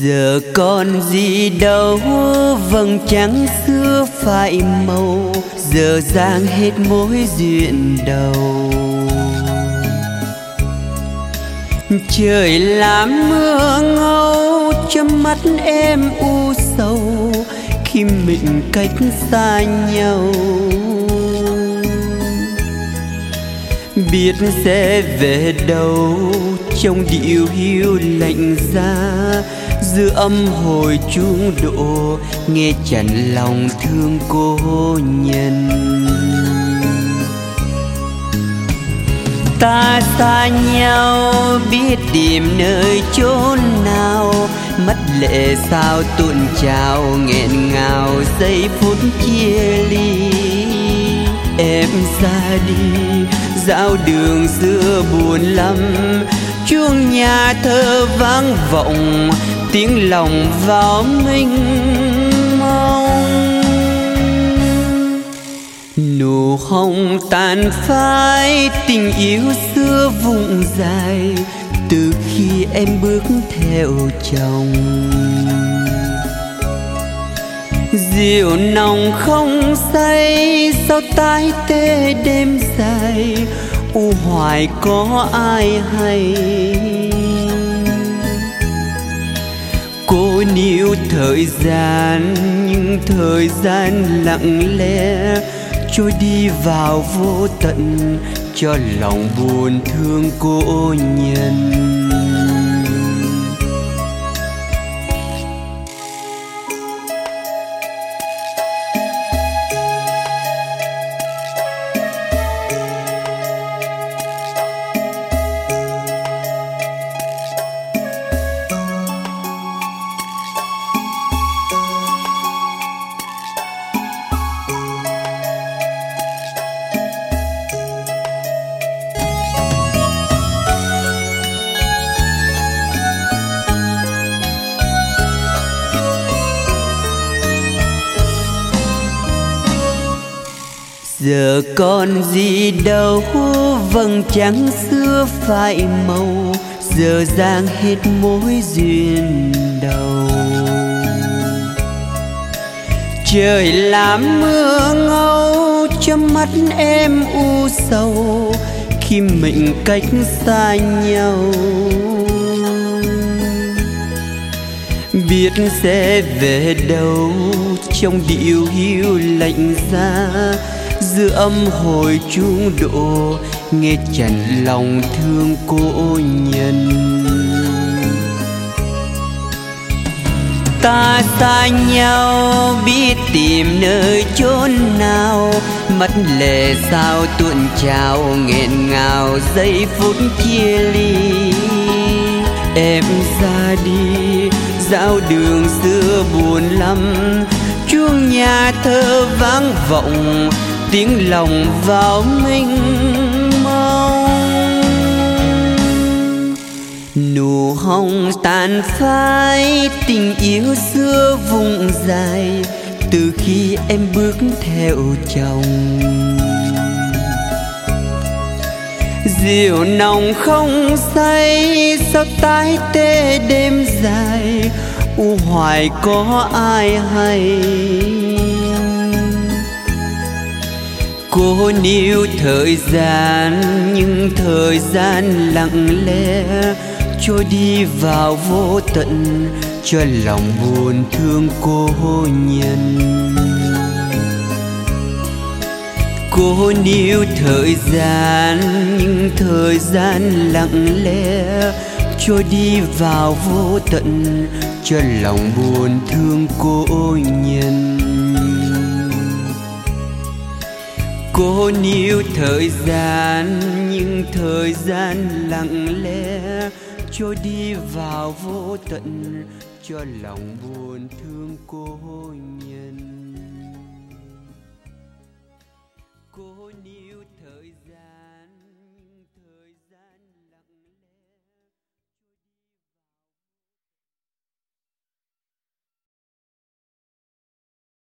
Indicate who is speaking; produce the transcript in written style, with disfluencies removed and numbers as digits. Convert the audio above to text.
Speaker 1: Giờ còn gì đâu vầng trăng xưa phai màu, giờ dang hết mối duyên đầu. Trời làm mưa ngâu trong mắt em u sầu khi mình cách xa nhau. Biết sẽ về đâu trong điệu hiu lạnh giá, giữa âm hồi chuông độ nghe chạnh lòng thương cô nhân. Ta xa nhau biết tìm nơi chốn nào, mắt lệ sao tuôn trào nghẹn ngào giây phút chia ly. Em ra đi dạo đường xưa buồn lắm, chuông nhà thơ vang vọng tiếng lòng vào mênh mông. Nụ hồng tàn phai tình yêu xưa vụng dài, từ khi em bước theo chồng. Rượu nồng không say sao tái tê đêm dài, u hoài có ai hay. Cô níu thời gian nhưng thời gian lặng lẽ trôi đi vào vô tận, cho lòng buồn thương cô nhân. Giờ còn gì đâu vầng trăng xưa phai màu, giờ dang hết mối duyên đầu. Trời làm mưa ngâu trong mắt em u sầu khi mình cách xa nhau. Biết sẽ về đâu trong điệu hiu lạnh giá, giữa âm hồi chuông độ nghe chạnh lòng thương cô nhân. Ta xa nhau biết tìm nơi chốn nào, mắt lệ sao tuôn trào nghẹn ngào giây phút chia ly. Em ra đi dạo đường xưa buồn lắm, chuông nhà thơ vang vọng tiếng lòng vào mênh mông. Nụ hồng tàn phai tình yêu xưa vụng dài, từ khi em bước theo chồng. Rượu nồng không say sao tái tê đêm dài, u hoài có ai hay. Cô níu thời gian nhưng thời gian lặng lẽ trôi đi vào vô tận, cho lòng buồn thương cô nhân. Cô níu thời gian nhưng thời gian lặng lẽ trôi đi vào vô tận, cho lòng buồn thương cô nhân. Cô níu thời gian nhưng thời gian lặng lẽ trôi đi vào vô tận, cho lòng buồn thương cô nhân. Cô níu thời gian.